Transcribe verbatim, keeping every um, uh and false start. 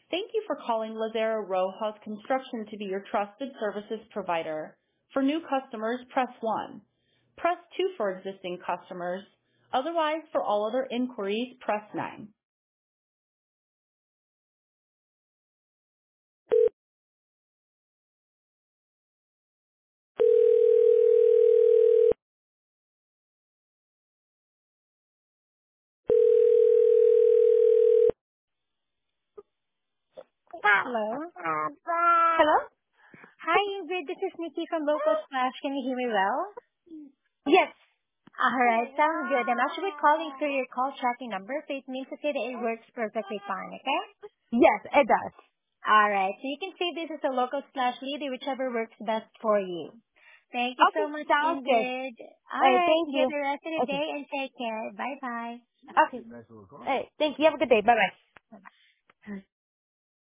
Thank you for calling Lazaro Row House Construction to be your trusted services provider. For new customers, press one. Press two for existing customers. Otherwise, for all other inquiries, press nine. Hello. Hello? Hi, Ingrid. This is Nikki from Local Splash. Can you hear me well? Yes. All right. Sounds good. I'm actually calling through your call tracking number, so it means to say that it works perfectly fine, okay? Yes, it does. All right. So you can save this as a Local Splash leader, whichever works best for you. Thank you so Okay, much, sounds good. Ingrid. All Hey, right. thank Enjoy you. the rest of the Okay. day and take care. Bye-bye. Okay. Hey, thank you. Have a good day. Bye-bye.